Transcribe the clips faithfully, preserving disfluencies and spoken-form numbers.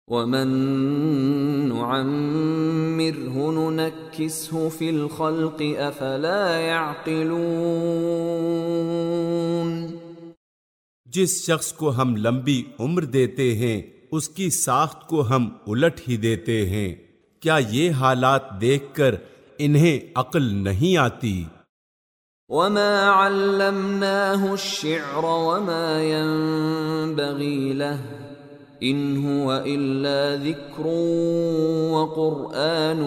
ومن نعمره ننكسه في الخلق افلا يعقلون۔ جس شخص کو ہم لمبی عمر دیتے ہیں اس کی ساخت کو ہم الٹ ہی دیتے ہیں، کیا یہ حالات دیکھ کر انہیں عقل نہیں آتی؟ وما علمناه الشعر وما ينبغي له ان هو الا ذکر وقرآن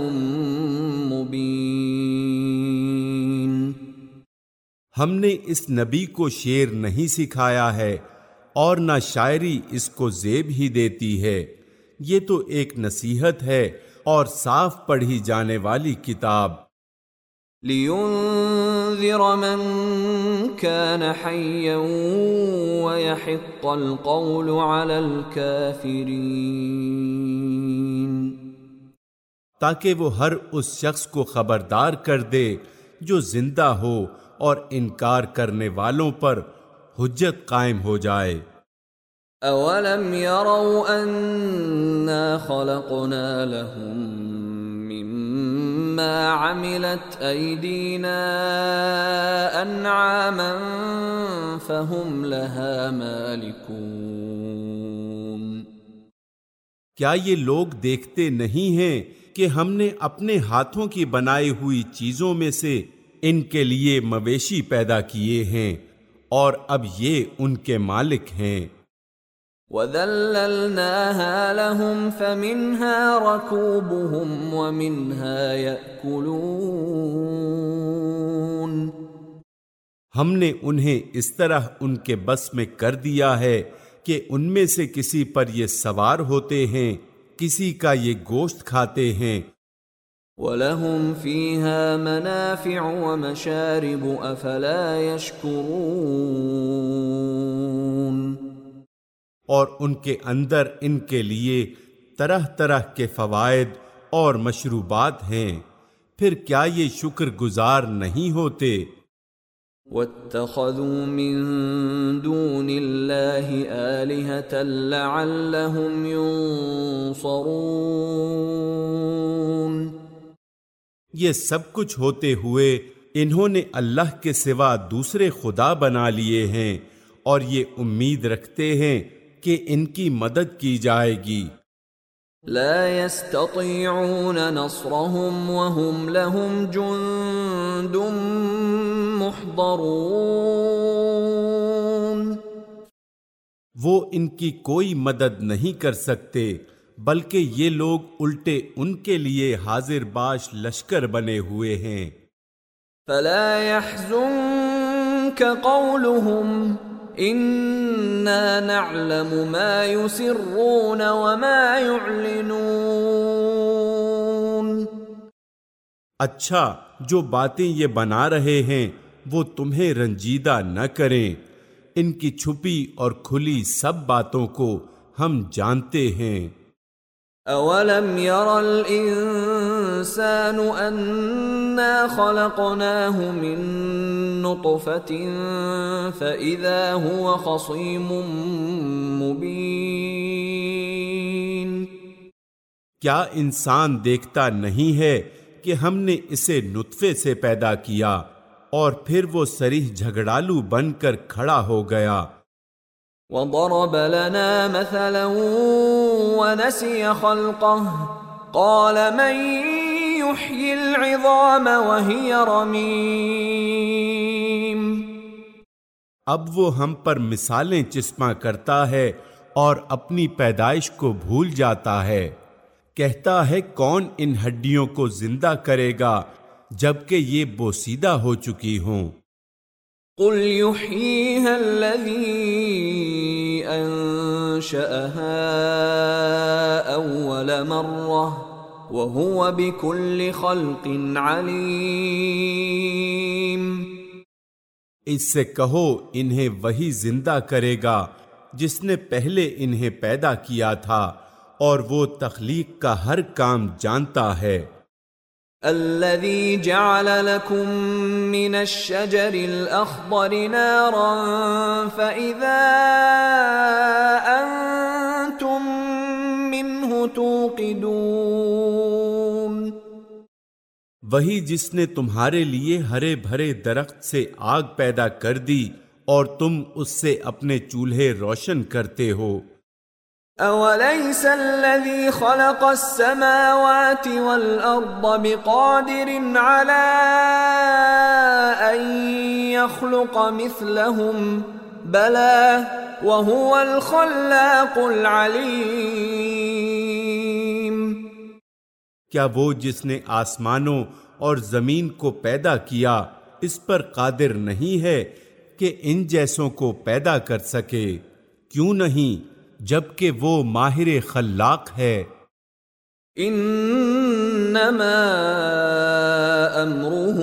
مبین۔ ہم نے اس نبی کو شعر نہیں سکھایا ہے اور نہ شاعری اس کو زیب ہی دیتی ہے، یہ تو ایک نصیحت ہے اور صاف پڑھی جانے والی کتاب۔ لِيُنذِرَ مَن كَانَ حَيًّا وَيَحِقَّ الْقَوْلُ عَلَى الْكَافِرِينَ، تاکہ وہ ہر اس شخص کو خبردار کر دے جو زندہ ہو اور انکار کرنے والوں پر حجت قائم ہو جائے۔ اولم يروا انا خلقنا لهم مما عملت ايدينا انعاما فهم لها مالكون۔ کیا یہ لوگ دیکھتے نہیں ہیں کہ ہم نے اپنے ہاتھوں کی بنائی ہوئی چیزوں میں سے ان کے لیے مویشی پیدا کیے ہیں اور اب یہ ان کے مالک ہیں۔ وَذَلَّلْنَاهَا لَهُمْ فَمِنْهَا رَكُوبُهُمْ وَمِنْهَا يَأْكُلُونَ۔ ہم نے انہیں اس طرح ان کے بس میں کر دیا ہے کہ ان میں سے کسی پر یہ سوار ہوتے ہیں، کسی کا یہ گوشت کھاتے ہیں۔ وَلَهُمْ فِيهَا مَنَافِعُ وَمَشَارِبُ أَفَلَا يَشْكُرُونَ۔ اور ان کے اندر ان کے لیے طرح طرح کے فوائد اور مشروبات ہیں، پھر کیا یہ شکر گزار نہیں ہوتے؟ وَاتَّخَذُوا مِن دُونِ اللَّهِ آلِهَةً لَعَلَّهُمْ يُنصَرُونَ۔ یہ سب کچھ ہوتے ہوئے انہوں نے اللہ کے سوا دوسرے خدا بنا لیے ہیں اور یہ امید رکھتے ہیں کہ ان کی مدد کی جائے گی۔ لا يستطيعون نصرهم وهم لهم جند محضرون۔ وہ ان کی کوئی مدد نہیں کر سکتے بلکہ یہ لوگ الٹے ان کے لیے حاضر باش لشکر بنے ہوئے ہیں۔ فلا يحزنك قولهم انا نعلم ما يسرون وما يعلنون۔ اچھا، جو باتیں یہ بنا رہے ہیں وہ تمہیں رنجیدہ نہ کریں، ان کی چھپی اور کھلی سب باتوں کو ہم جانتے ہیں۔ اولم ير الانسان انا خلقناه من نطفة فاذا هو خصيم مبين۔ کیا انسان دیکھتا نہیں ہے کہ ہم نے اسے نطفے سے پیدا کیا اور پھر وہ صریح جھگڑالو بن کر کھڑا ہو گیا۔ وضرب لنا مثلا ونسي خلقه قال من يحيي العظام وهي رميم۔ اب وہ ہم پر مثالیں چسپاں کرتا ہے اور اپنی پیدائش کو بھول جاتا ہے، کہتا ہے کون ان ہڈیوں کو زندہ کرے گا جبکہ یہ بوسیدہ ہو چکی ہوں۔ قل يحييها الذي انشأها اول مرة وهو بكل خلق عليم۔ اس سے کہو انہیں وہی زندہ کرے گا جس نے پہلے انہیں پیدا کیا تھا اور وہ تخلیق کا ہر کام جانتا ہے۔ الذي جعل لكم من الشجر الأخضر نارا فإذا أنتم منه توقدون وہی جس نے تمہارے لیے ہرے بھرے درخت سے آگ پیدا کر دی اور تم اس سے اپنے چولہے روشن کرتے ہو۔ أَوَلَيْسَ الَّذِي خَلَقَ السَّمَاوَاتِ وَالْأَرْضَ بِقَادِرٍ عَلَىٰ أَن يَخْلُقَ مِثْلَهُم بَلَىٰ وَهُوَ الْخَلَّاقُ الْعَلِيمُ۔ کیا وہ جس نے آسمانوں اور زمین کو پیدا کیا اس پر قادر نہیں ہے کہ ان جیسوں کو پیدا کر سکے؟ کیوں نہیں، جبکہ وہ ماہر خلاق ہے۔ انما امره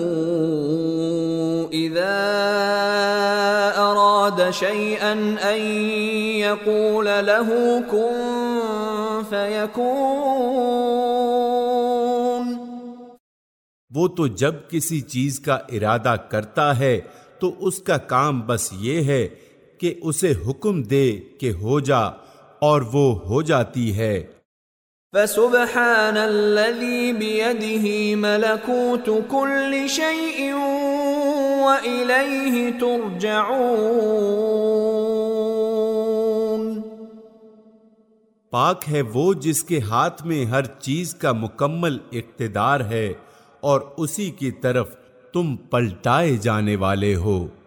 اذا اراد شيئا ان يقول له كن فيكون۔ وہ تو جب کسی چیز کا ارادہ کرتا ہے تو اس کا کام بس یہ ہے کہ اسے حکم دے کہ ہو جا، اور وہ ہو جاتی ہے۔ فسبحان الذي بيده ملكوت كل شيء وإليه ترجعون۔ پاک ہے وہ جس کے ہاتھ میں ہر چیز کا مکمل اقتدار ہے اور اسی کی طرف تم پلٹائے جانے والے ہو۔